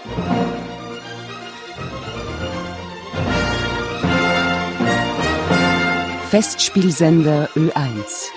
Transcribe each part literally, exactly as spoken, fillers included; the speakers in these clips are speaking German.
Festspielsender Ö eins.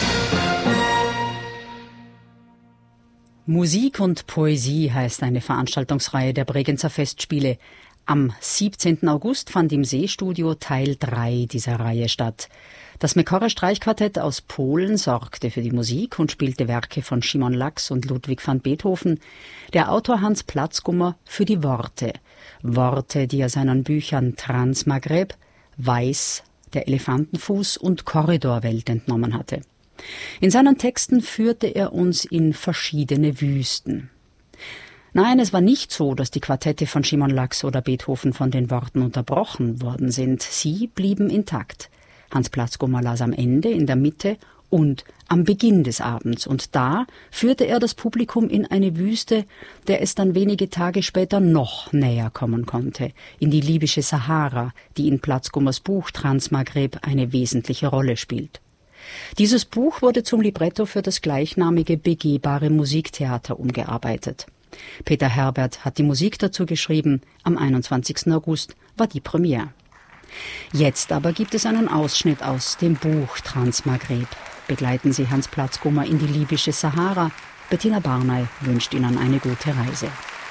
Musik und Poesie heißt eine Veranstaltungsreihe der Bregenzer Festspiele. Am siebzehnten August fand im Seestudio Teil drei dieser Reihe statt. Das Mekorre Streichquartett aus Polen sorgte für die Musik und spielte Werke von Szymon Laks und Ludwig van Beethoven. Der Autor Hans Platzgummer für die Worte. Worte, die er seinen Büchern Trans-Maghreb, Weiß, der Elefantenfuß und Korridorwelt entnommen hatte. In seinen Texten führte er uns in verschiedene Wüsten. Nein, es war nicht so, dass die Quartette von Szymon Laks oder Beethoven von den Worten unterbrochen worden sind. Sie blieben intakt. Hans Platzgummer las am Ende, in der Mitte und am Beginn des Abends. Und da führte er das Publikum in eine Wüste, der es dann wenige Tage später noch näher kommen konnte, in die libysche Sahara, die in Platzgummers Buch Trans-Maghreb eine wesentliche Rolle spielt. Dieses Buch wurde zum Libretto für das gleichnamige begehbare Musiktheater umgearbeitet. Peter Herbert hat die Musik dazu geschrieben. Am einundzwanzigsten August war die Premiere. Jetzt aber gibt es einen Ausschnitt aus dem Buch Trans-Maghreb. Begleiten Sie Hans Platzgummer in die libysche Sahara. Bettina Barney wünscht Ihnen eine gute Reise.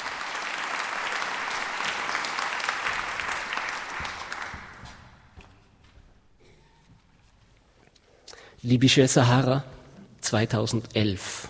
Libysche Sahara zweitausendelf.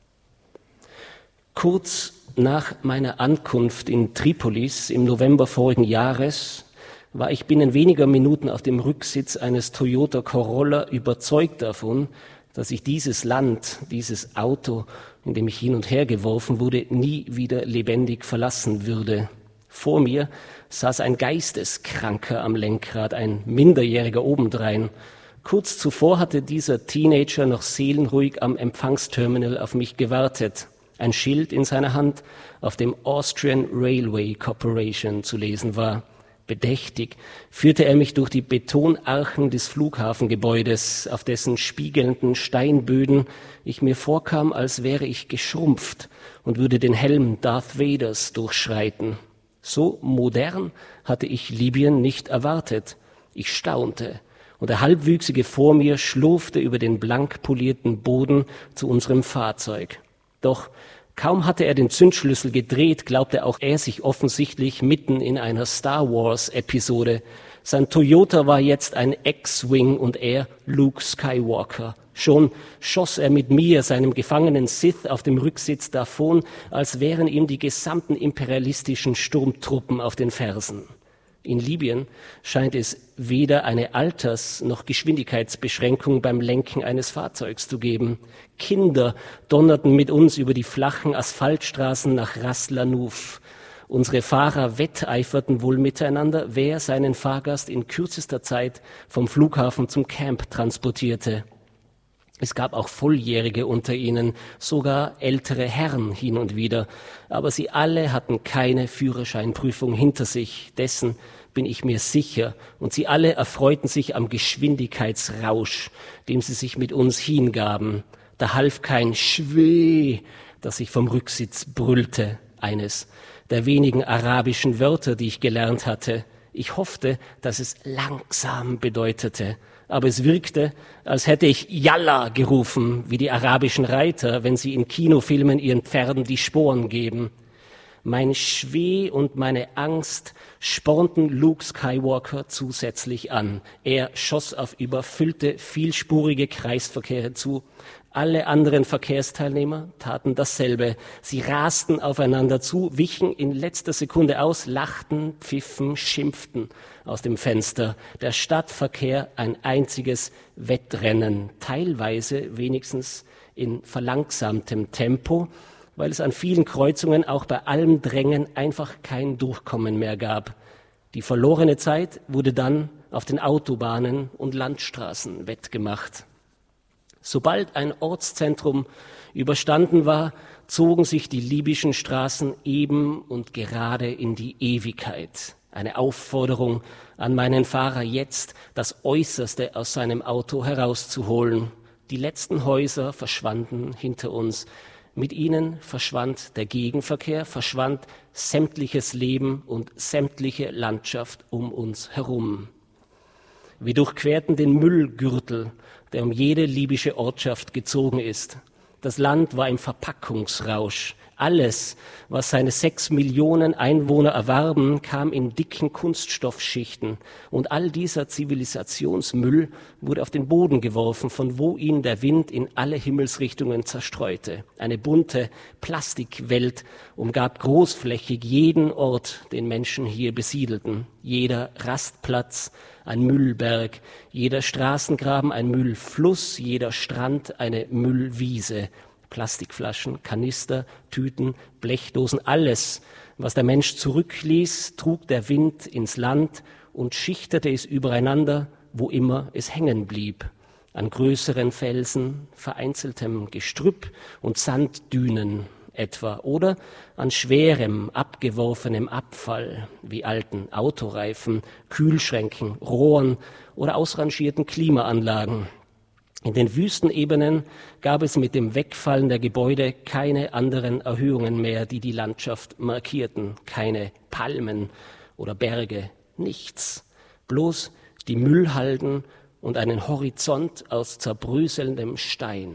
Kurz nach meiner Ankunft in Tripolis im November vorigen Jahres war ich binnen weniger Minuten auf dem Rücksitz eines Toyota Corolla überzeugt davon, dass ich dieses Land, dieses Auto, in dem ich hin und her geworfen wurde, nie wieder lebendig verlassen würde. Vor mir saß ein Geisteskranker am Lenkrad, ein Minderjähriger obendrein. Kurz zuvor hatte dieser Teenager noch seelenruhig am Empfangsterminal auf mich gewartet. Ein Schild in seiner Hand, auf dem Austrian Railway Corporation zu lesen war. Bedächtig führte er mich durch die Betonarchen des Flughafengebäudes, auf dessen spiegelnden Steinböden ich mir vorkam, als wäre ich geschrumpft und würde den Helm Darth Vaders durchschreiten. So modern hatte ich Libyen nicht erwartet. Ich staunte, und der Halbwüchsige vor mir schlurfte über den blank polierten Boden zu unserem Fahrzeug. Doch kaum hatte er den Zündschlüssel gedreht, glaubte auch er sich offensichtlich mitten in einer Star-Wars-Episode. Sein Toyota war jetzt ein X-Wing und er Luke Skywalker. Schon schoss er mit mir, seinem gefangenen Sith, auf dem Rücksitz davon, als wären ihm die gesamten imperialistischen Sturmtruppen auf den Fersen. In Libyen scheint es weder eine Alters- noch Geschwindigkeitsbeschränkung beim Lenken eines Fahrzeugs zu geben. Kinder donnerten mit uns über die flachen Asphaltstraßen nach Ras Lanuf. Unsere Fahrer wetteiferten wohl miteinander, wer seinen Fahrgast in kürzester Zeit vom Flughafen zum Camp transportierte. Es gab auch Volljährige unter ihnen, sogar ältere Herren hin und wieder, aber sie alle hatten keine Führerscheinprüfung hinter sich, dessen bin ich mir sicher, und sie alle erfreuten sich am Geschwindigkeitsrausch, dem sie sich mit uns hingaben. Da half kein Schweh, das ich vom Rücksitz brüllte, eines der wenigen arabischen Wörter, die ich gelernt hatte. Ich hoffte, dass es langsam bedeutete, aber es wirkte, als hätte ich Yalla gerufen, wie die arabischen Reiter, wenn sie in Kinofilmen ihren Pferden die Sporen geben. Mein Schweh und meine Angst spornten Luke Skywalker zusätzlich an. Er schoss auf überfüllte, vielspurige Kreisverkehre zu. Alle anderen Verkehrsteilnehmer taten dasselbe. Sie rasten aufeinander zu, wichen in letzter Sekunde aus, lachten, pfiffen, schimpften aus dem Fenster. Der Stadtverkehr ein einziges Wettrennen, teilweise wenigstens in verlangsamtem Tempo, weil es an vielen Kreuzungen auch bei allem Drängen einfach kein Durchkommen mehr gab. Die verlorene Zeit wurde dann auf den Autobahnen und Landstraßen wettgemacht. Sobald ein Ortszentrum überstanden war, zogen sich die libyschen Straßen eben und gerade in die Ewigkeit. Eine Aufforderung an meinen Fahrer, jetzt das Äußerste aus seinem Auto herauszuholen. Die letzten Häuser verschwanden hinter uns. Mit ihnen verschwand der Gegenverkehr, verschwand sämtliches Leben und sämtliche Landschaft um uns herum. Wir durchquerten den Müllgürtel, der um jede libysche Ortschaft gezogen ist. Das Land war im Verpackungsrausch. Alles, was seine sechs Millionen Einwohner erwarben, kam in dicken Kunststoffschichten. Und all dieser Zivilisationsmüll wurde auf den Boden geworfen, von wo ihn der Wind in alle Himmelsrichtungen zerstreute. Eine bunte Plastikwelt umgab großflächig jeden Ort, den Menschen hier besiedelten. Jeder Rastplatz ein Müllberg, jeder Straßengraben ein Müllfluss, jeder Strand eine Müllwiese. Plastikflaschen, Kanister, Tüten, Blechdosen, alles, was der Mensch zurückließ, trug der Wind ins Land und schichtete es übereinander, wo immer es hängen blieb. An größeren Felsen, vereinzeltem Gestrüpp und Sanddünen etwa oder an schwerem, abgeworfenem Abfall wie alten Autoreifen, Kühlschränken, Rohren oder ausrangierten Klimaanlagen. In den Wüstenebenen gab es mit dem Wegfallen der Gebäude keine anderen Erhöhungen mehr, die die Landschaft markierten. Keine Palmen oder Berge, nichts. Bloß die Müllhalden und einen Horizont aus zerbröselndem Stein.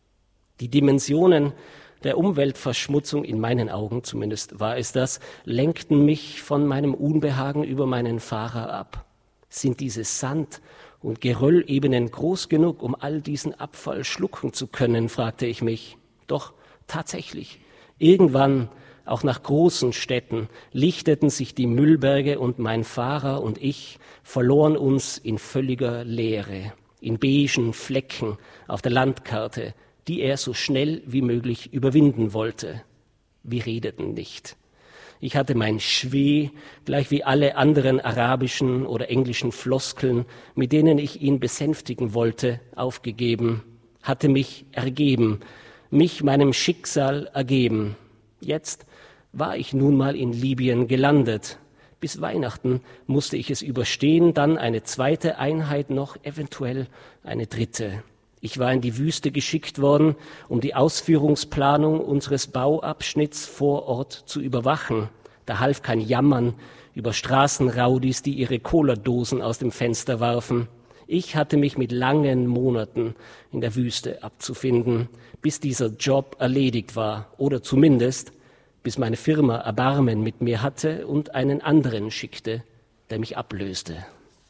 Die Dimensionen der Umweltverschmutzung, in meinen Augen zumindest war es das, lenkten mich von meinem Unbehagen über meinen Fahrer ab. Sind diese Sand- und Geröllebenen groß genug, um all diesen Abfall schlucken zu können, fragte ich mich. Doch tatsächlich, irgendwann, auch nach großen Städten, lichteten sich die Müllberge und mein Fahrer und ich verloren uns in völliger Leere, in beigen Flecken auf der Landkarte, die er so schnell wie möglich überwinden wollte. Wir redeten nicht. Ich hatte mein Schweh, gleich wie alle anderen arabischen oder englischen Floskeln, mit denen ich ihn besänftigen wollte, aufgegeben, hatte mich ergeben, mich meinem Schicksal ergeben. Jetzt war ich nun mal in Libyen gelandet. Bis Weihnachten musste ich es überstehen, dann eine zweite Einheit noch, eventuell eine dritte. Ich war in die Wüste geschickt worden, um die Ausführungsplanung unseres Bauabschnitts vor Ort zu überwachen. Da half kein Jammern über Straßenraudis, die ihre Cola-Dosen aus dem Fenster warfen. Ich hatte mich mit langen Monaten in der Wüste abzufinden, bis dieser Job erledigt war oder zumindest bis meine Firma Erbarmen mit mir hatte und einen anderen schickte, der mich ablöste.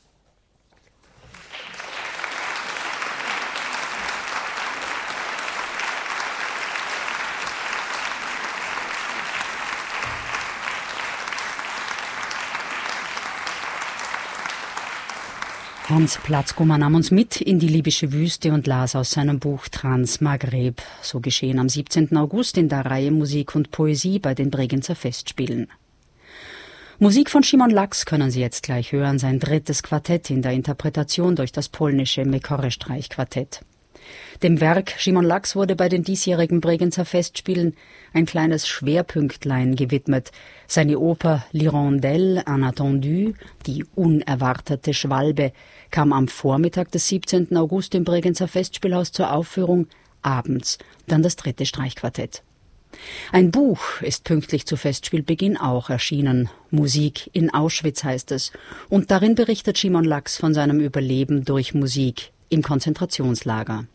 Hans Platzkummer nahm uns mit in die libysche Wüste und las aus seinem Buch Trans-Maghreb, so geschehen am siebzehnten August in der Reihe Musik und Poesie bei den Bregenzer Festspielen. Musik von Szymon Laks können Sie jetzt gleich hören, sein drittes Quartett in der Interpretation durch das polnische Mekorre-Streichquartett. Dem Werk Szymon Laks wurde bei den diesjährigen Bregenzer Festspielen ein kleines Schwerpünktlein gewidmet. Seine Oper L'Hirondelle inattendue, die unerwartete Schwalbe, kam am Vormittag des siebzehnten August im Bregenzer Festspielhaus zur Aufführung, abends dann das dritte Streichquartett. Ein Buch ist pünktlich zu Festspielbeginn auch erschienen. Musik in Auschwitz heißt es. Und darin berichtet Szymon Laks von seinem Überleben durch Musik im Konzentrationslager.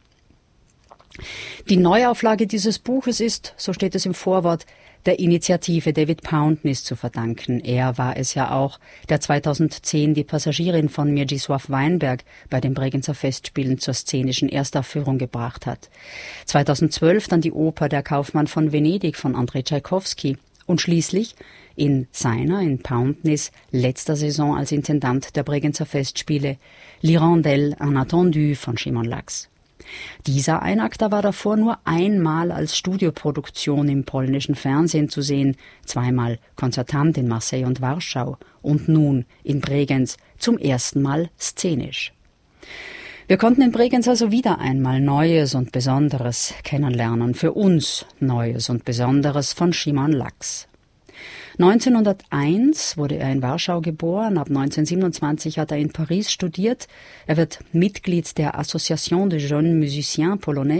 Die Neuauflage dieses Buches ist, so steht es im Vorwort, der Initiative David Poundness zu verdanken. Er war es ja auch, der zweitausendzehn die Passagierin von Mieczysław Weinberg bei den Bregenzer Festspielen zur szenischen Erstaufführung gebracht hat. zweitausendzwölf dann die Oper Der Kaufmann von Venedig von Andrei Tschaikowski und schließlich in seiner, in Poundness, letzter Saison als Intendant der Bregenzer Festspiele L'Hirondelle inattendue von Szymon Laks. Dieser Einakter war davor nur einmal als Studioproduktion im polnischen Fernsehen zu sehen, zweimal konzertant in Marseille und Warschau und nun in Bregenz zum ersten Mal szenisch. Wir konnten in Bregenz also wieder einmal Neues und Besonderes kennenlernen, für uns Neues und Besonderes von Szymon Laks. neunzehnhunderteins wurde er in Warschau geboren, ab neunzehnhundertsiebenundzwanzig hat er in Paris studiert. Er wird Mitglied der Association des Jeunes Musiciens Polonais,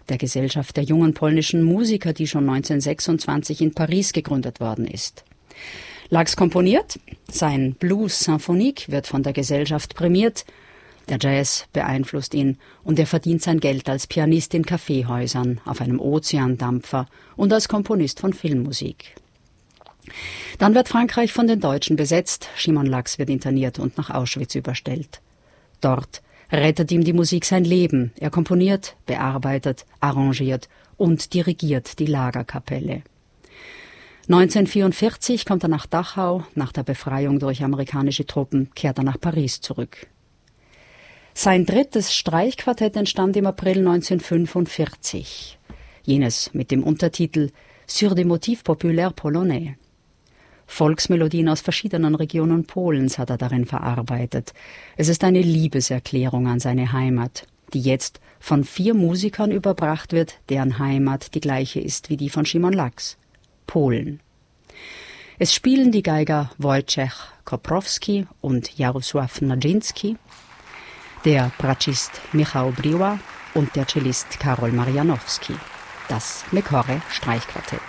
der Gesellschaft der jungen polnischen Musiker, die schon neunzehnhundertsechsundzwanzig in Paris gegründet worden ist. Laks komponiert, sein Blues Symphonique wird von der Gesellschaft prämiert, der Jazz beeinflusst ihn und er verdient sein Geld als Pianist in Kaffeehäusern, auf einem Ozeandampfer und als Komponist von Filmmusik. Dann wird Frankreich von den Deutschen besetzt, Szymon Laks wird interniert und nach Auschwitz überstellt. Dort rettet ihm die Musik sein Leben. Er komponiert, bearbeitet, arrangiert und dirigiert die Lagerkapelle. neunzehnhundertvierundvierzig kommt er nach Dachau. Nach der Befreiung durch amerikanische Truppen kehrt er nach Paris zurück. Sein drittes Streichquartett entstand im April neunzehnhundertfünfundvierzig. Jenes mit dem Untertitel Sur des motifs populaires polonais. Volksmelodien aus verschiedenen Regionen Polens hat er darin verarbeitet. Es ist eine Liebeserklärung an seine Heimat, die jetzt von vier Musikern überbracht wird, deren Heimat die gleiche ist wie die von Szymon Laks: Polen. Es spielen die Geiger Wojciech Koprowski und Jarosław Nadziński, der Bratschist Michał Briła und der Cellist Karol Marianowski. Das Mekore Streichquartett.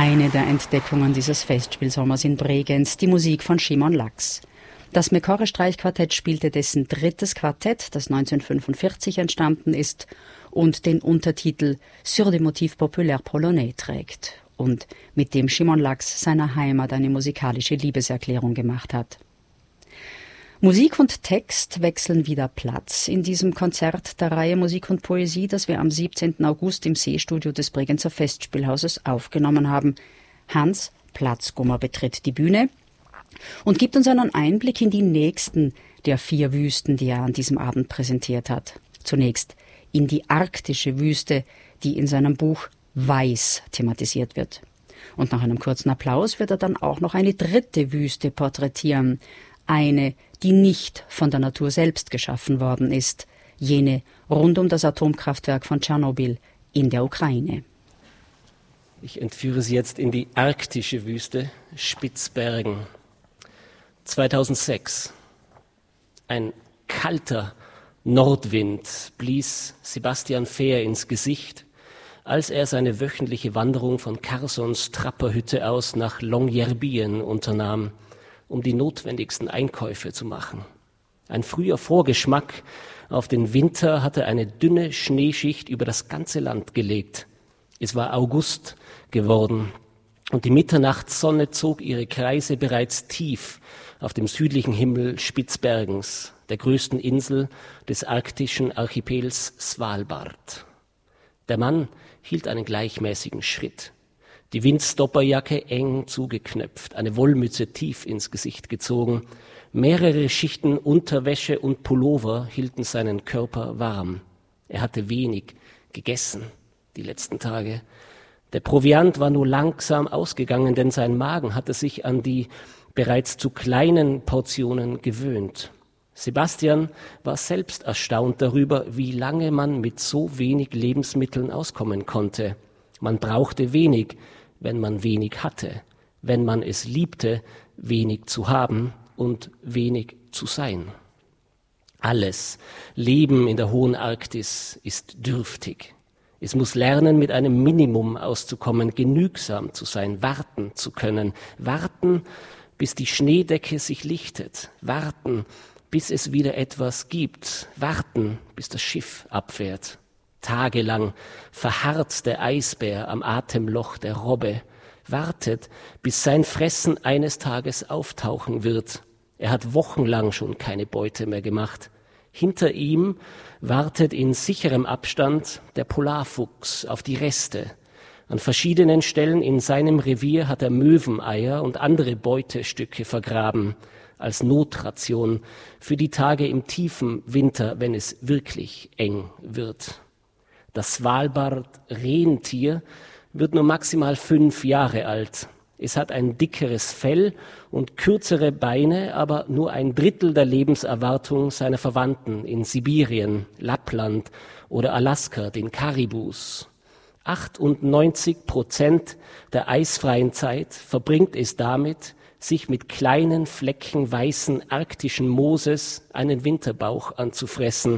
Eine der Entdeckungen dieses Festspielsommers in Bregenz, die Musik von Szymon Laks. Das Mekore-Streichquartett spielte dessen drittes Quartett, das neunzehnhundertfünfundvierzig entstanden ist und den Untertitel Sur des motifs populaires polonais trägt und mit dem Szymon Laks seiner Heimat eine musikalische Liebeserklärung gemacht hat. Musik und Text wechseln wieder Platz in diesem Konzert der Reihe Musik und Poesie, das wir am siebzehnten August im See-Studio des Bregenzer Festspielhauses aufgenommen haben. Hans Platzgummer betritt die Bühne und gibt uns einen Einblick in die nächsten der vier Wüsten, die er an diesem Abend präsentiert hat. Zunächst in die arktische Wüste, die in seinem Buch Weiß thematisiert wird. Und nach einem kurzen Applaus wird er dann auch noch eine dritte Wüste porträtieren, eine, die nicht von der Natur selbst geschaffen worden ist, jene rund um das Atomkraftwerk von Tschernobyl in der Ukraine. Ich entführe Sie jetzt in die arktische Wüste Spitzbergen. zweitausendsechs. Ein kalter Nordwind blies Sebastian Fehr ins Gesicht, als er seine wöchentliche Wanderung von Karsons Trapperhütte aus nach Longyearbyen unternahm, um die notwendigsten Einkäufe zu machen. Ein früher Vorgeschmack auf den Winter hatte eine dünne Schneeschicht über das ganze Land gelegt. Es war August geworden und die Mitternachtssonne zog ihre Kreise bereits tief auf dem südlichen Himmel Spitzbergens, der größten Insel des arktischen Archipels Svalbard. Der Mann hielt einen gleichmäßigen Schritt. Die Windstopperjacke eng zugeknöpft, eine Wollmütze tief ins Gesicht gezogen. Mehrere Schichten Unterwäsche und Pullover hielten seinen Körper warm. Er hatte wenig gegessen die letzten Tage. Der Proviant war nur langsam ausgegangen, denn sein Magen hatte sich an die bereits zu kleinen Portionen gewöhnt. Sebastian war selbst erstaunt darüber, wie lange man mit so wenig Lebensmitteln auskommen konnte. Man brauchte wenig, wenn man wenig hatte, wenn man es liebte, wenig zu haben und wenig zu sein. Alles Leben in der hohen Arktis ist dürftig. Es muss lernen, mit einem Minimum auszukommen, genügsam zu sein, warten zu können, warten, bis die Schneedecke sich lichtet, warten, bis es wieder etwas gibt, warten, bis das Schiff abfährt. Tagelang verharrt der Eisbär am Atemloch der Robbe, wartet, bis sein Fressen eines Tages auftauchen wird. Er hat wochenlang schon keine Beute mehr gemacht. Hinter ihm wartet in sicherem Abstand der Polarfuchs auf die Reste. An verschiedenen Stellen in seinem Revier hat er Möweneier und andere Beutestücke vergraben, als Notration für die Tage im tiefen Winter, wenn es wirklich eng wird. Das Svalbard-Rentier wird nur maximal fünf Jahre alt. Es hat ein dickeres Fell und kürzere Beine, aber nur ein Drittel der Lebenserwartung seiner Verwandten in Sibirien, Lappland oder Alaska, den Karibus. achtundneunzig Prozent der eisfreien Zeit verbringt es damit, sich mit kleinen Flecken weißen arktischen Mooses einen Winterbauch anzufressen.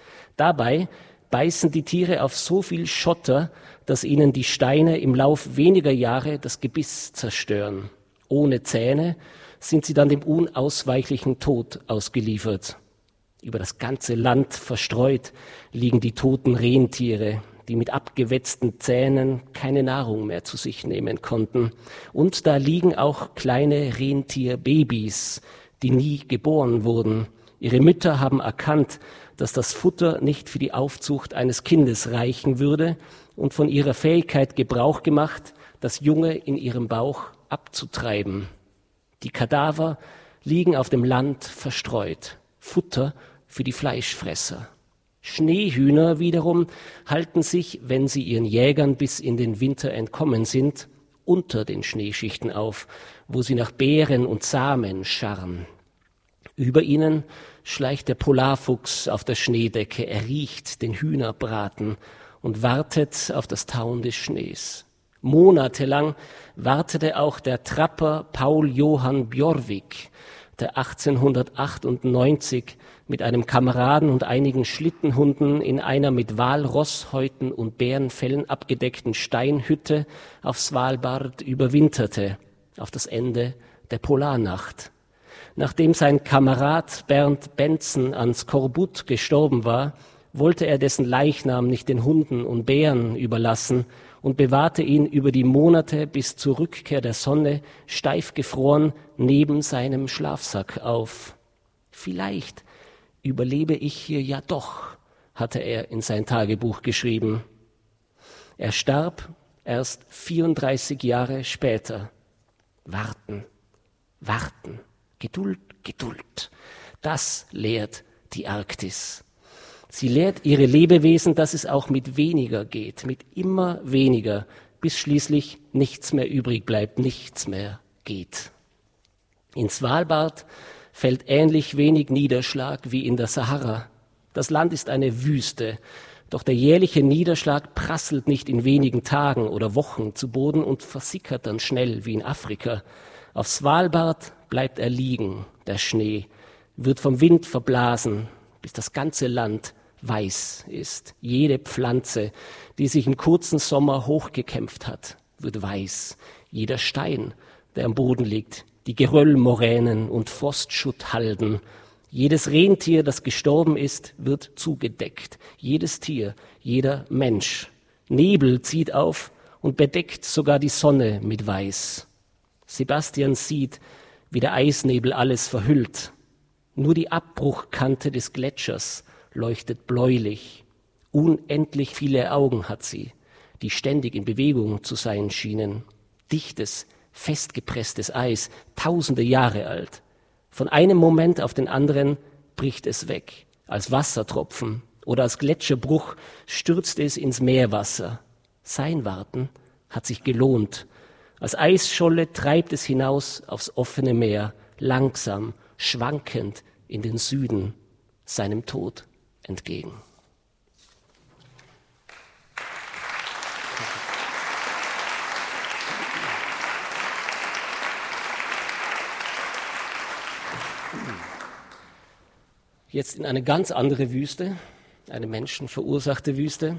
Dabei beißen die Tiere auf so viel Schotter, dass ihnen die Steine im Lauf weniger Jahre das Gebiss zerstören. Ohne Zähne sind sie dann dem unausweichlichen Tod ausgeliefert. Über das ganze Land verstreut liegen die toten Rentiere, die mit abgewetzten Zähnen keine Nahrung mehr zu sich nehmen konnten. Und da liegen auch kleine Rentierbabys, die nie geboren wurden. Ihre Mütter haben erkannt, dass das Futter nicht für die Aufzucht eines Kindes reichen würde und von ihrer Fähigkeit Gebrauch gemacht, das Junge in ihrem Bauch abzutreiben. Die Kadaver liegen auf dem Land verstreut, Futter für die Fleischfresser. Schneehühner wiederum halten sich, wenn sie ihren Jägern bis in den Winter entkommen sind, unter den Schneeschichten auf, wo sie nach Beeren und Samen scharren. Über ihnen schleicht der Polarfuchs auf der Schneedecke, er riecht den Hühnerbraten und wartet auf das Tauen des Schnees. Monatelang wartete auch der Trapper Paul Johann Bjorvik der achtzehnhundertachtundneunzig mit einem Kameraden und einigen Schlittenhunden in einer mit Walrosshäuten und Bärenfellen abgedeckten Steinhütte auf Svalbard überwinterte, auf das Ende der Polarnacht. Nachdem sein Kamerad Bernd Bentzen an Skorbut gestorben war, wollte er dessen Leichnam nicht den Hunden und Bären überlassen und bewahrte ihn über die Monate bis zur Rückkehr der Sonne steif gefroren neben seinem Schlafsack auf. Vielleicht überlebe ich hier ja doch, hatte er in sein Tagebuch geschrieben. Er starb erst vierunddreißig Jahre später. Warten, warten, Geduld, Geduld. Das lehrt die Arktis. Sie lehrt ihre Lebewesen, dass es auch mit weniger geht, mit immer weniger, bis schließlich nichts mehr übrig bleibt, nichts mehr geht. In Svalbard fällt ähnlich wenig Niederschlag wie in der Sahara. Das Land ist eine Wüste, doch der jährliche Niederschlag prasselt nicht in wenigen Tagen oder Wochen zu Boden und versickert dann schnell wie in Afrika. Auf Svalbard bleibt er liegen, der Schnee, wird vom Wind verblasen, bis das ganze Land weiß ist. Jede Pflanze, die sich im kurzen Sommer hochgekämpft hat, wird weiß. Jeder Stein, der am Boden liegt, die Geröllmoränen und Frostschutthalden. Jedes Rentier, das gestorben ist, wird zugedeckt. Jedes Tier, jeder Mensch. Nebel zieht auf und bedeckt sogar die Sonne mit Weiß. Sebastian sieht, wie der Eisnebel alles verhüllt. Nur die Abbruchkante des Gletschers leuchtet bläulich. Unendlich viele Augen hat sie, die ständig in Bewegung zu sein schienen. Dichtes, festgepresstes Eis, tausende Jahre alt. Von einem Moment auf den anderen bricht es weg. Als Wassertropfen oder als Gletscherbruch stürzt es ins Meerwasser. Sein Warten hat sich gelohnt. Als Eisscholle treibt es hinaus aufs offene Meer, langsam, schwankend in den Süden, seinem Tod entgegen. Jetzt in eine ganz andere Wüste, eine menschenverursachte Wüste,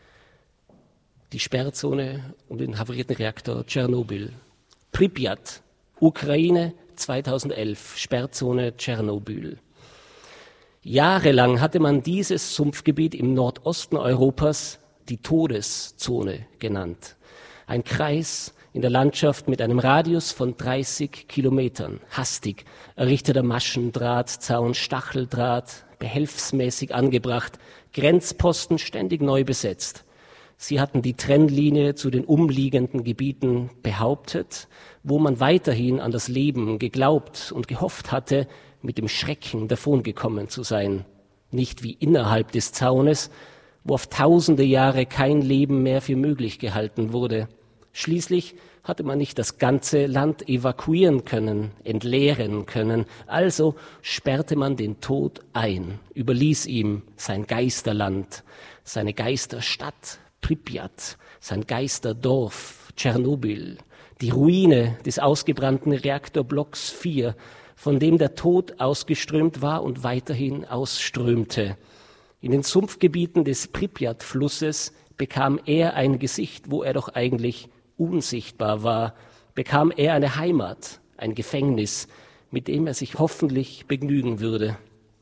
die Sperrzone um den havarierten Reaktor Tschernobyl. Pripyat, Ukraine, zweitausendelf, Sperrzone Tschernobyl. Jahrelang hatte man dieses Sumpfgebiet im Nordosten Europas die Todeszone genannt. Ein Kreis in der Landschaft mit einem Radius von dreißig Kilometern. Hastig errichteter Maschendrahtzaun, Stacheldraht, behelfsmäßig angebracht, Grenzposten ständig neu besetzt. Sie hatten die Trennlinie zu den umliegenden Gebieten behauptet, wo man weiterhin an das Leben geglaubt und gehofft hatte, mit dem Schrecken davongekommen zu sein. Nicht wie innerhalb des Zaunes, wo auf tausende Jahre kein Leben mehr für möglich gehalten wurde. Schließlich hatte man nicht das ganze Land evakuieren können, entleeren können. Also sperrte man den Tod ein, überließ ihm sein Geisterland, seine Geisterstadt Pripyat, sein Geisterdorf Tschernobyl, die Ruine des ausgebrannten Reaktorblocks vier, von dem der Tod ausgeströmt war und weiterhin ausströmte. In den Sumpfgebieten des Pripyat-Flusses bekam er ein Gesicht, wo er doch eigentlich unsichtbar war, bekam er eine Heimat, ein Gefängnis, mit dem er sich hoffentlich begnügen würde.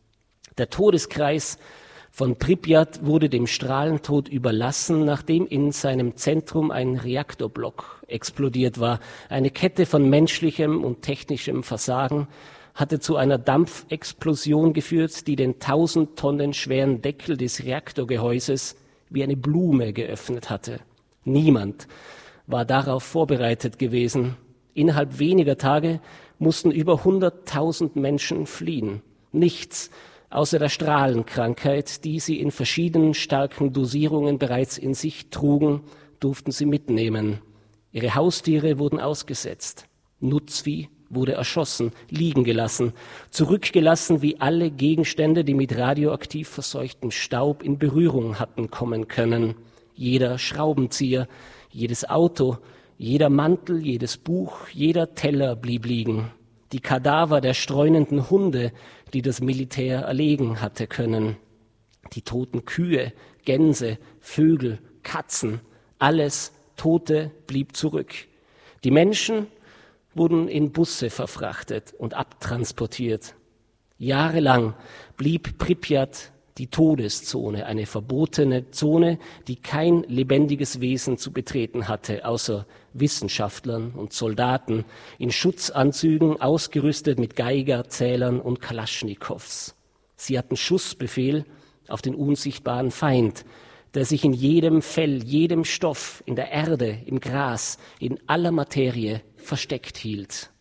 Der Todeskreis von Pripyat wurde dem Strahlentod überlassen, nachdem in seinem Zentrum ein Reaktorblock explodiert war. Eine Kette von menschlichem und technischem Versagen hatte zu einer Dampfexplosion geführt, die den tausend Tonnen schweren Deckel des Reaktorgehäuses wie eine Blume geöffnet hatte. Niemand war darauf vorbereitet gewesen. Innerhalb weniger Tage mussten über hunderttausend Menschen fliehen. Nichts außer der Strahlenkrankheit, die sie in verschiedenen starken Dosierungen bereits in sich trugen, durften sie mitnehmen. Ihre Haustiere wurden ausgesetzt. Nutzvieh wurde erschossen, liegen gelassen, zurückgelassen wie alle Gegenstände, die mit radioaktiv verseuchtem Staub in Berührung hatten kommen können. Jeder Schraubenzieher, jedes Auto, jeder Mantel, jedes Buch, jeder Teller blieb liegen. die Kadaver der streunenden Hunde, die das Militär erlegen hatte können, die toten Kühe, Gänse, Vögel, Katzen, alles Tote blieb zurück. Die Menschen wurden in Busse verfrachtet und abtransportiert. Jahrelang blieb Pripjat die Todeszone, eine verbotene Zone, die kein lebendiges Wesen zu betreten hatte, außer Wissenschaftlern und Soldaten in Schutzanzügen, ausgerüstet mit Geigerzählern und Kalaschnikows. Sie hatten Schussbefehl auf den unsichtbaren Feind, der sich in jedem Fell, jedem Stoff, in der Erde, im Gras, in aller Materie versteckt hielt.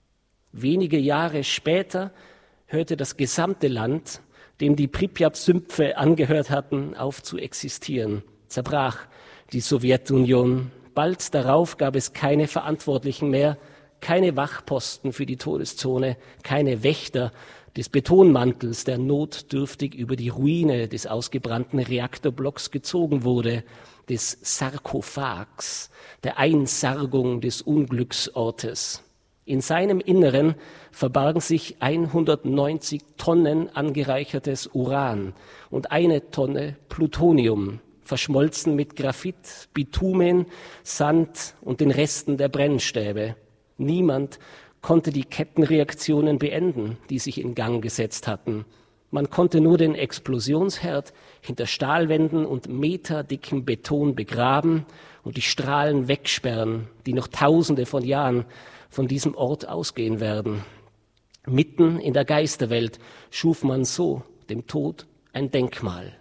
Wenige Jahre später hörte das gesamte Land, dem die Pripjat-Sümpfe angehört hatten, auf zu existieren. Zerbrach die Sowjetunion. Bald darauf gab es keine Verantwortlichen mehr, keine Wachposten für die Todeszone, keine Wächter des Betonmantels, der notdürftig über die Ruine des ausgebrannten Reaktorblocks gezogen wurde, des Sarkophags, der Einsargung des Unglücksortes. In seinem Inneren verbargen sich hundertneunzig Tonnen angereichertes Uran und eine Tonne Plutonium, verschmolzen mit Graphit, Bitumen, Sand und den Resten der Brennstäbe. Niemand konnte die Kettenreaktionen beenden, die sich in Gang gesetzt hatten. Man konnte nur den Explosionsherd hinter Stahlwänden und meterdicken Beton begraben und die Strahlen wegsperren, die noch Tausende von Jahren von diesem Ort ausgehen werden. Mitten in der Geisterwelt schuf man so dem Tod ein Denkmal.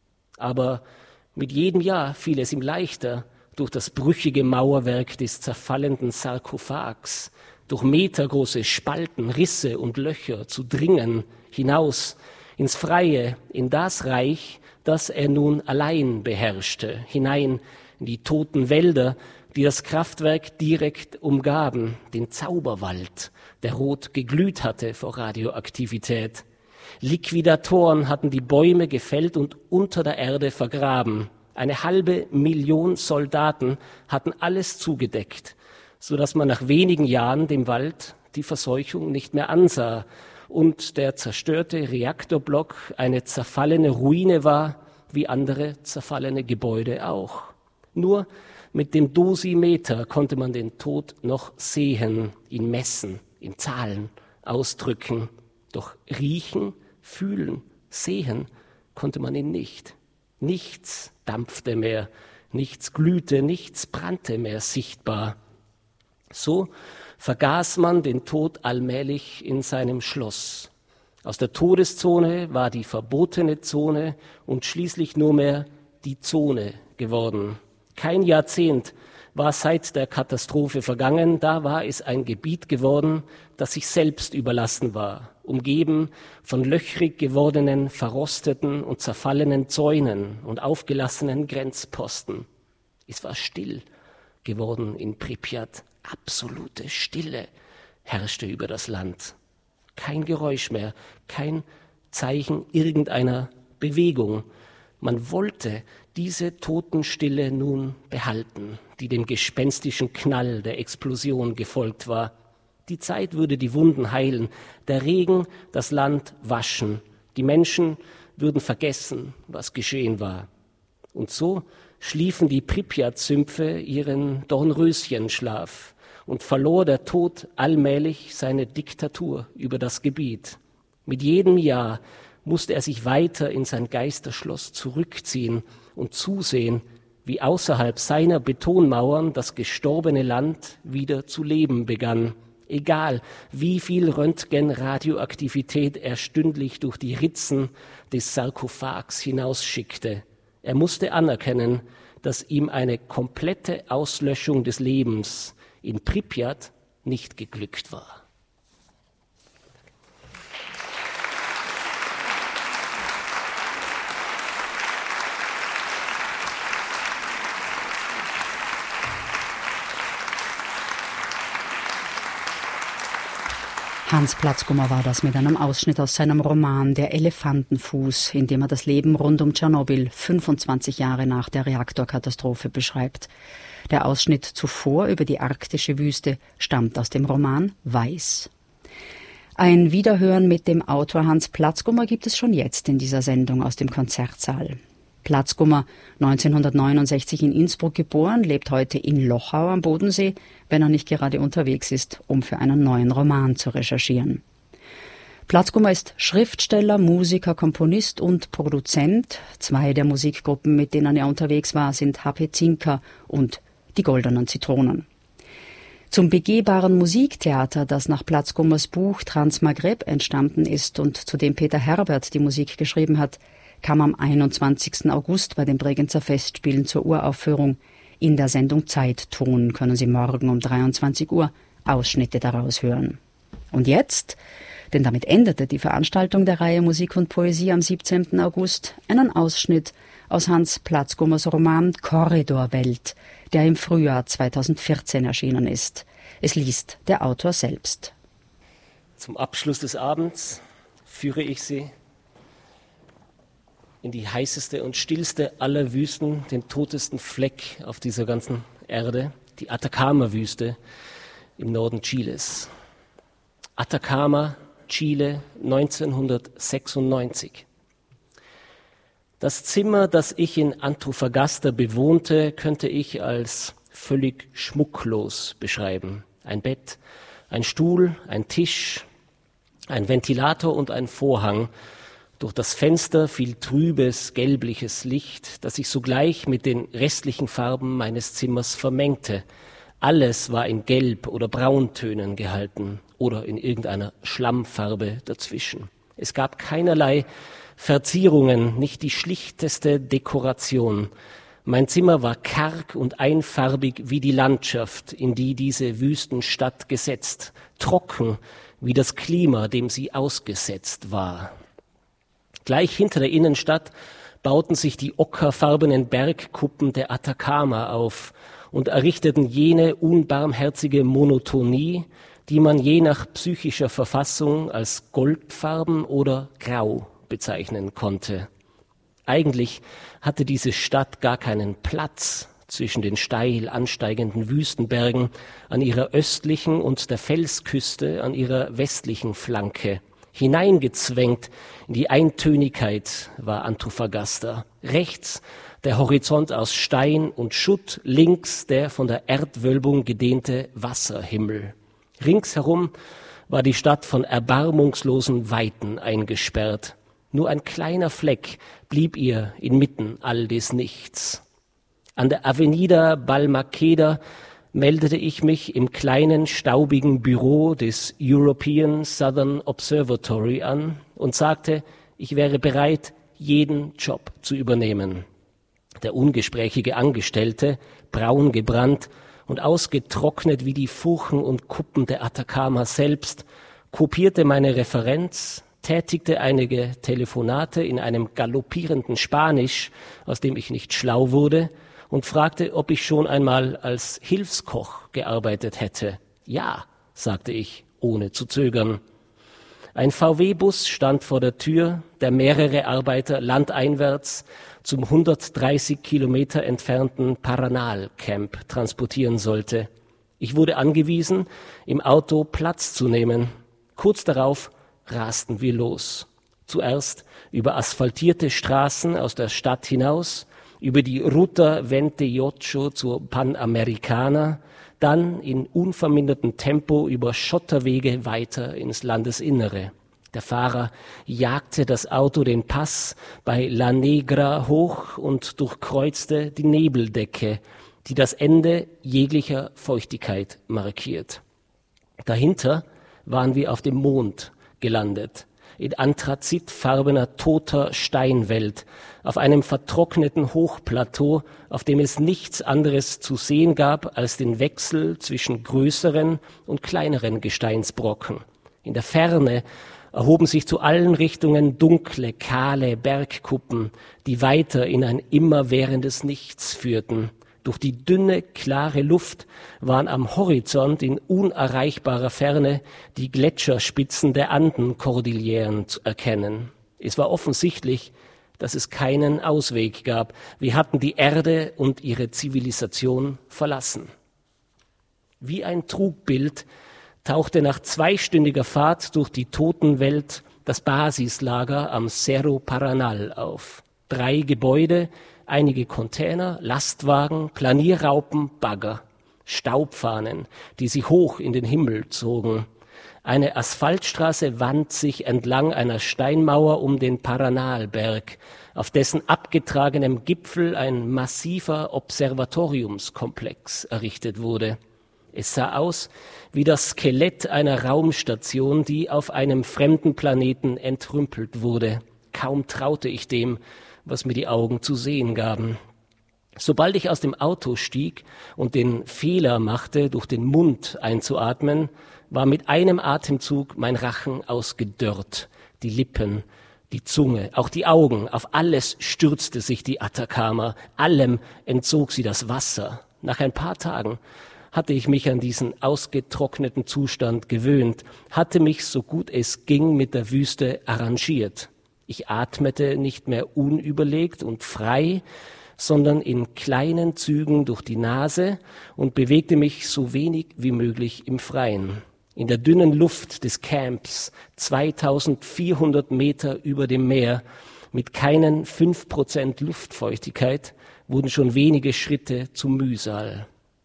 Aber mit jedem Jahr fiel es ihm leichter, durch das brüchige Mauerwerk des zerfallenden Sarkophags, durch metergroße Spalten, Risse und Löcher zu dringen, hinaus ins Freie, in das Reich, das er nun allein beherrschte, hinein in die toten Wälder, die das Kraftwerk direkt umgaben, den Zauberwald, der rot geglüht hatte vor Radioaktivität. Liquidatoren hatten die Bäume gefällt und unter der Erde vergraben. Eine halbe Million Soldaten hatten alles zugedeckt, so dass man nach wenigen Jahren dem Wald die Verseuchung nicht mehr ansah und der zerstörte Reaktorblock eine zerfallene Ruine war, wie andere zerfallene Gebäude auch. Nur mit dem Dosimeter konnte man den Tod noch sehen, ihn messen, in Zahlen ausdrücken. Doch riechen, fühlen, sehen konnte man ihn nicht. Nichts dampfte mehr, nichts glühte, nichts brannte mehr sichtbar. So vergaß man den Tod allmählich in seinem Schloss. Aus der Todeszone war die verbotene Zone und schließlich nur mehr die Zone geworden. Kein Jahrzehnt war seit der Katastrophe vergangen, da war es ein Gebiet geworden, das sich selbst überlassen war, umgeben von löchrig gewordenen, verrosteten und zerfallenen Zäunen und aufgelassenen Grenzposten. Es war still geworden in Pripjat, absolute Stille herrschte über das Land. Kein Geräusch mehr, kein Zeichen irgendeiner Bewegung. Man wollte diese Totenstille nun behalten, die dem gespenstischen Knall der Explosion gefolgt war. Die Zeit würde die Wunden heilen, der Regen das Land waschen, die Menschen würden vergessen, was geschehen war. Und so schliefen die Pripjat-Sümpfe ihren Dornröschenschlaf und verlor der Tod allmählich seine Diktatur über das Gebiet. Mit jedem Jahr musste er sich weiter in sein Geisterschloss zurückziehen und zusehen, wie außerhalb seiner Betonmauern das gestorbene Land wieder zu leben begann. Egal, wie viel Röntgen-Radioaktivität er stündlich durch die Ritzen des Sarkophags hinausschickte. Er musste anerkennen, dass ihm eine komplette Auslöschung des Lebens in Pripjat nicht geglückt war. Hans Platzgummer war das mit einem Ausschnitt aus seinem Roman »Der Elefantenfuß«, in dem er das Leben rund um Tschernobyl fünfundzwanzig Jahre nach der Reaktorkatastrophe beschreibt. Der Ausschnitt zuvor über die arktische Wüste stammt aus dem Roman »Weiß«. Ein Wiederhören mit dem Autor Hans Platzgummer gibt es schon jetzt in dieser Sendung aus dem Konzertsaal. Platzgummer, neunzehnhundertneunundsechzig in Innsbruck geboren, lebt heute in Lochau am Bodensee, wenn er nicht gerade unterwegs ist, um für einen neuen Roman zu recherchieren. Platzgummer ist Schriftsteller, Musiker, Komponist und Produzent. Zwei der Musikgruppen, mit denen er unterwegs war, sind H P Zinker und die Goldenen Zitronen. Zum begehbaren Musiktheater, das nach Platzgummers Buch Trans-Maghreb entstanden ist und zu dem Peter Herbert die Musik geschrieben hat, kam am einundzwanzigsten August bei den Bregenzer Festspielen zur Uraufführung. In der Sendung Zeitton können Sie morgen um dreiundzwanzig Uhr Ausschnitte daraus hören. Und jetzt, denn damit endete die Veranstaltung der Reihe Musik und Poesie am siebzehnten August, einen Ausschnitt aus Hans Platzgummers Roman Korridorwelt, der im Frühjahr zweitausendvierzehn erschienen ist. Es liest der Autor selbst. Zum Abschluss des Abends führe ich Sie in die heißeste und stillste aller Wüsten, den totesten Fleck auf dieser ganzen Erde, die Atacama-Wüste im Norden Chiles. Atacama, Chile, neunzehnhundertsechsundneunzig. Das Zimmer, das ich in Antofagasta bewohnte, könnte ich als völlig schmucklos beschreiben. Ein Bett, ein Stuhl, ein Tisch, ein Ventilator und ein Vorhang. Durch das Fenster fiel trübes, gelbliches Licht, das sich sogleich mit den restlichen Farben meines Zimmers vermengte. Alles war in Gelb- oder Brauntönen gehalten oder in irgendeiner Schlammfarbe dazwischen. Es gab keinerlei Verzierungen, nicht die schlichteste Dekoration. Mein Zimmer war karg und einfarbig wie die Landschaft, in die diese Wüstenstadt gesetzt, trocken wie das Klima, dem sie ausgesetzt war. Gleich hinter der Innenstadt bauten sich die ockerfarbenen Bergkuppen der Atacama auf und errichteten jene unbarmherzige Monotonie, die man je nach psychischer Verfassung als Goldfarben oder Grau bezeichnen konnte. Eigentlich hatte diese Stadt gar keinen Platz zwischen den steil ansteigenden Wüstenbergen an ihrer östlichen und der Felsküste an ihrer westlichen Flanke. Hineingezwängt in die Eintönigkeit war Antofagasta. Rechts der Horizont aus Stein und Schutt, links der von der Erdwölbung gedehnte Wasserhimmel. Ringsherum war die Stadt von erbarmungslosen Weiten eingesperrt. Nur ein kleiner Fleck blieb ihr inmitten all des Nichts. An der Avenida Balmaceda meldete ich mich im kleinen, staubigen Büro des European Southern Observatory an und sagte, ich wäre bereit, jeden Job zu übernehmen. Der ungesprächige Angestellte, braun gebrannt und ausgetrocknet wie die Furchen und Kuppen der Atacama selbst, kopierte meine Referenz, tätigte einige Telefonate in einem galoppierenden Spanisch, aus dem ich nicht schlau wurde, und fragte, ob ich schon einmal als Hilfskoch gearbeitet hätte. Ja, sagte ich, ohne zu zögern. Ein V W-Bus stand vor der Tür, der mehrere Arbeiter landeinwärts zum hundertdreißig Kilometer entfernten Paranal-Camp transportieren sollte. Ich wurde angewiesen, im Auto Platz zu nehmen. Kurz darauf rasten wir los. Zuerst über asphaltierte Straßen aus der Stadt hinaus, über die Ruta veintiocho zur Panamericana, dann in unvermindertem Tempo über Schotterwege weiter ins Landesinnere. Der Fahrer jagte das Auto den Pass bei La Negra hoch und durchkreuzte die Nebeldecke, die das Ende jeglicher Feuchtigkeit markiert. Dahinter waren wir auf dem Mond gelandet, in anthrazitfarbener toter Steinwelt, auf einem vertrockneten Hochplateau, auf dem es nichts anderes zu sehen gab als den Wechsel zwischen größeren und kleineren Gesteinsbrocken. In der Ferne erhoben sich zu allen Richtungen dunkle, kahle Bergkuppen, die weiter in ein immerwährendes Nichts führten. Durch die dünne, klare Luft waren am Horizont in unerreichbarer Ferne die Gletscherspitzen der Andenkordilleren zu erkennen. Es war offensichtlich, dass es keinen Ausweg gab. Wir hatten die Erde und ihre Zivilisation verlassen. Wie ein Trugbild tauchte nach zweistündiger Fahrt durch die Totenwelt das Basislager am Cerro Paranal auf. Drei Gebäude, einige Container, Lastwagen, Planierraupen, Bagger, Staubfahnen, die sich hoch in den Himmel zogen. Eine Asphaltstraße wand sich entlang einer Steinmauer um den Paranalberg, auf dessen abgetragenem Gipfel ein massiver Observatoriumskomplex errichtet wurde. Es sah aus wie das Skelett einer Raumstation, die auf einem fremden Planeten entrümpelt wurde. Kaum traute ich dem, was mir die Augen zu sehen gaben. Sobald ich aus dem Auto stieg und den Fehler machte, durch den Mund einzuatmen, war mit einem Atemzug mein Rachen ausgedörrt, die Lippen, die Zunge, auch die Augen, auf alles stürzte sich die Atacama, allem entzog sie das Wasser. Nach ein paar Tagen hatte ich mich an diesen ausgetrockneten Zustand gewöhnt, hatte mich so gut es ging mit der Wüste arrangiert. Ich atmete nicht mehr unüberlegt und frei, sondern in kleinen Zügen durch die Nase und bewegte mich so wenig wie möglich im Freien. In der dünnen Luft des Camps, zweitausendvierhundert Meter über dem Meer, mit keinen fünf Prozent Luftfeuchtigkeit, wurden schon wenige Schritte zu Mühsal.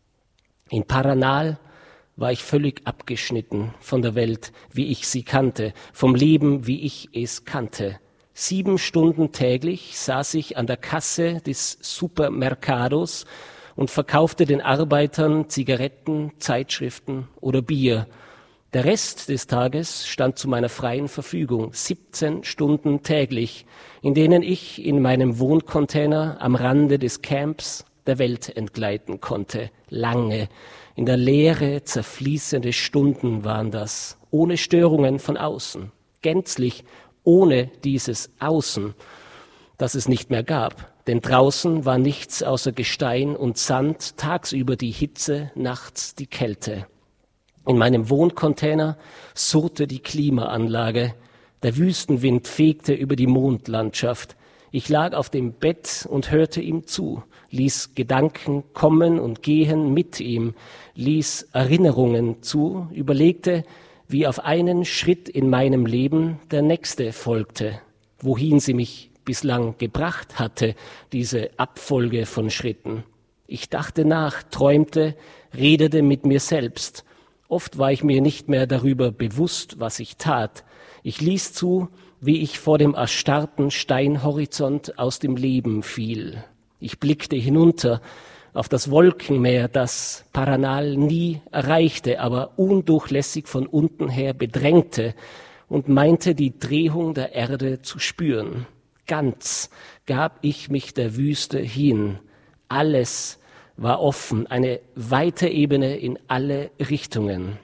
In Paranal war ich völlig abgeschnitten von der Welt, wie ich sie kannte, vom Leben, wie ich es kannte. Sieben Stunden täglich saß ich an der Kasse des Supermercados und verkaufte den Arbeitern Zigaretten, Zeitschriften oder Bier. Der Rest des Tages stand zu meiner freien Verfügung, siebzehn Stunden täglich, in denen ich in meinem Wohncontainer am Rande des Camps der Welt entgleiten konnte. Lange, in der Leere zerfließende Stunden waren das, ohne Störungen von außen, gänzlich ohne dieses Außen, das es nicht mehr gab. Denn draußen war nichts außer Gestein und Sand, tagsüber die Hitze, nachts die Kälte. In meinem Wohncontainer surrte die Klimaanlage. Der Wüstenwind fegte über die Mondlandschaft. Ich lag auf dem Bett und hörte ihm zu, ließ Gedanken kommen und gehen mit ihm, ließ Erinnerungen zu, überlegte, wie auf einen Schritt in meinem Leben der nächste folgte, wohin sie mich bislang gebracht hatte, diese Abfolge von Schritten. Ich dachte nach, träumte, redete mit mir selbst. Oft war ich mir nicht mehr darüber bewusst, was ich tat. Ich ließ zu, wie ich vor dem erstarrten Steinhorizont aus dem Leben fiel. Ich blickte hinunter auf das Wolkenmeer, das Paranal nie erreichte, aber undurchlässig von unten her bedrängte und meinte, die Drehung der Erde zu spüren. Ganz gab ich mich der Wüste hin. Alles war offen, eine weite Ebene in alle Richtungen.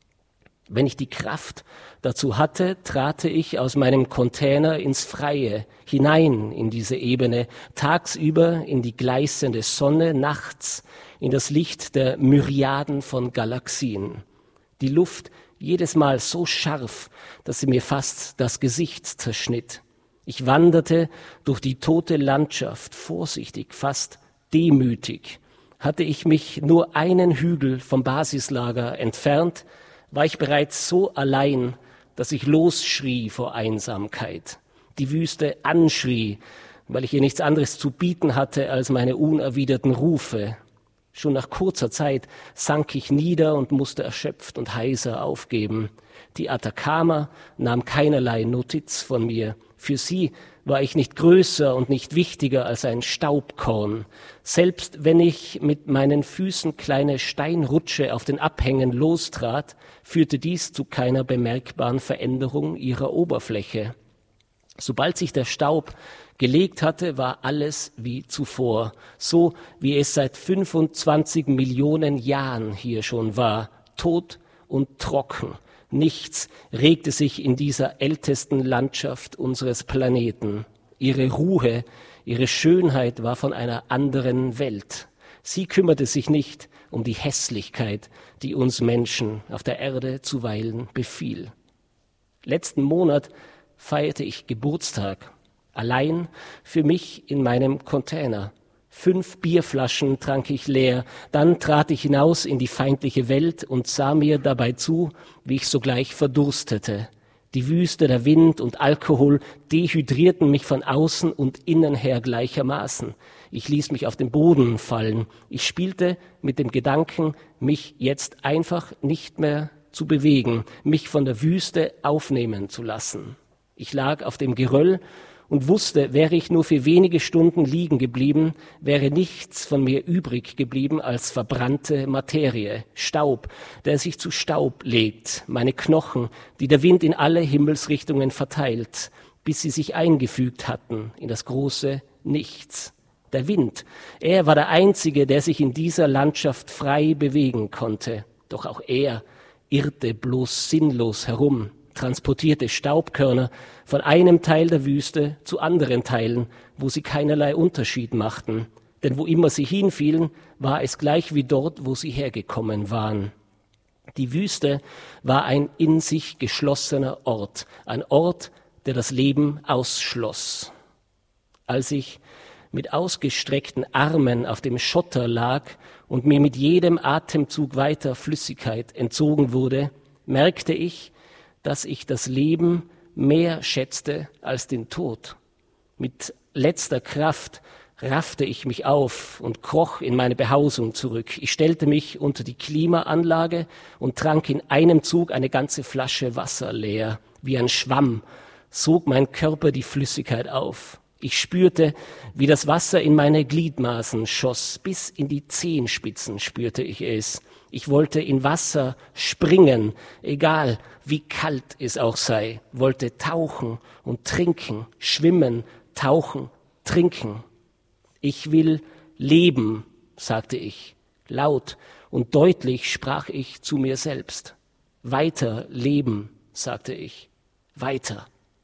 Wenn ich die Kraft dazu hatte, trat ich aus meinem Container ins Freie, hinein in diese Ebene, tagsüber in die gleißende Sonne, nachts in das Licht der Myriaden von Galaxien. Die Luft jedes Mal so scharf, dass sie mir fast das Gesicht zerschnitt. Ich wanderte durch die tote Landschaft, vorsichtig, fast demütig. Hatte ich mich nur einen Hügel vom Basislager entfernt, war ich bereits so allein, dass ich losschrie vor Einsamkeit, die Wüste anschrie, weil ich ihr nichts anderes zu bieten hatte als meine unerwiderten Rufe. Schon nach kurzer Zeit sank ich nieder und musste erschöpft und heiser aufgeben. Die Atacama nahm keinerlei Notiz von mir. Für sie war ich nicht größer und nicht wichtiger als ein Staubkorn. Selbst wenn ich mit meinen Füßen kleine Steinrutsche auf den Abhängen lostrat, führte dies zu keiner bemerkbaren Veränderung ihrer Oberfläche. Sobald sich der Staub gelegt hatte, war alles wie zuvor, so wie es seit fünfundzwanzig Millionen Jahren hier schon war, tot und trocken. Nichts regte sich in dieser ältesten Landschaft unseres Planeten. Ihre Ruhe, ihre Schönheit war von einer anderen Welt. Sie kümmerte sich nicht um die Hässlichkeit, die uns Menschen auf der Erde zuweilen befiel. Letzten Monat feierte ich Geburtstag, allein für mich in meinem Container. Fünf Bierflaschen trank ich leer, dann trat ich hinaus in die feindliche Welt und sah mir dabei zu, wie ich sogleich verdurstete. Die Wüste, der Wind und Alkohol dehydrierten mich von außen und innen her gleichermaßen. Ich ließ mich auf den Boden fallen. Ich spielte mit dem Gedanken, mich jetzt einfach nicht mehr zu bewegen, mich von der Wüste aufnehmen zu lassen. Ich lag auf dem Geröll und wusste, wäre ich nur für wenige Stunden liegen geblieben, wäre nichts von mir übrig geblieben als verbrannte Materie, Staub, der sich zu Staub legt, meine Knochen, die der Wind in alle Himmelsrichtungen verteilt, bis sie sich eingefügt hatten in das große Nichts. Der Wind, er war der Einzige, der sich in dieser Landschaft frei bewegen konnte, doch auch er irrte bloß sinnlos herum, transportierte Staubkörner von einem Teil der Wüste zu anderen Teilen, wo sie keinerlei Unterschied machten. Denn wo immer sie hinfielen, war es gleich wie dort, wo sie hergekommen waren. Die Wüste war ein in sich geschlossener Ort, ein Ort, der das Leben ausschloss. Als ich mit ausgestreckten Armen auf dem Schotter lag und mir mit jedem Atemzug weiter Flüssigkeit entzogen wurde, merkte ich, dass ich das Leben mehr schätzte als den Tod. Mit letzter Kraft raffte ich mich auf und kroch in meine Behausung zurück. Ich stellte mich unter die Klimaanlage und trank in einem Zug eine ganze Flasche Wasser leer. Wie ein Schwamm sog mein Körper die Flüssigkeit auf. Ich spürte, wie das Wasser in meine Gliedmaßen schoss. Bis in die Zehenspitzen spürte ich es. Ich wollte in Wasser springen, egal wie kalt es auch sei. Wollte tauchen und trinken, schwimmen, tauchen, trinken. Ich will leben, sagte ich. Laut und deutlich sprach ich zu mir selbst. Weiter leben, sagte ich. Weiter.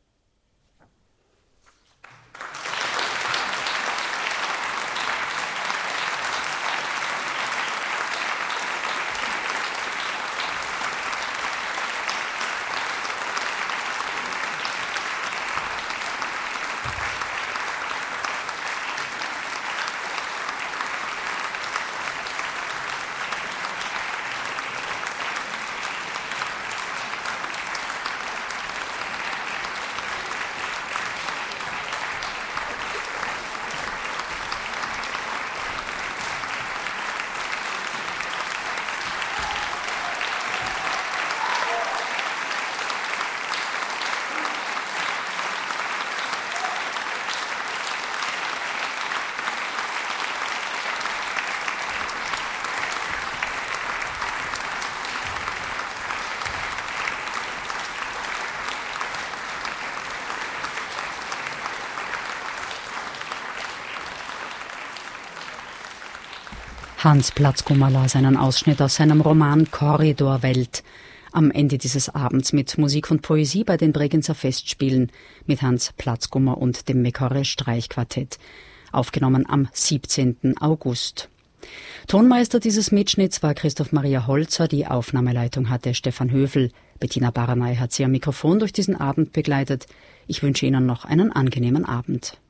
Hans Platzkummer las einen Ausschnitt aus seinem Roman Korridorwelt. Am Ende dieses Abends mit Musik und Poesie bei den Bregenzer Festspielen mit Hans Platzkummer und dem Mekorre Streichquartett, aufgenommen am siebzehnten August. Tonmeister dieses Mitschnitts war Christoph Maria Holzer, die Aufnahmeleitung hatte Stefan Höfel. Bettina Baranay hat sie am Mikrofon durch diesen Abend begleitet. Ich wünsche Ihnen noch einen angenehmen Abend.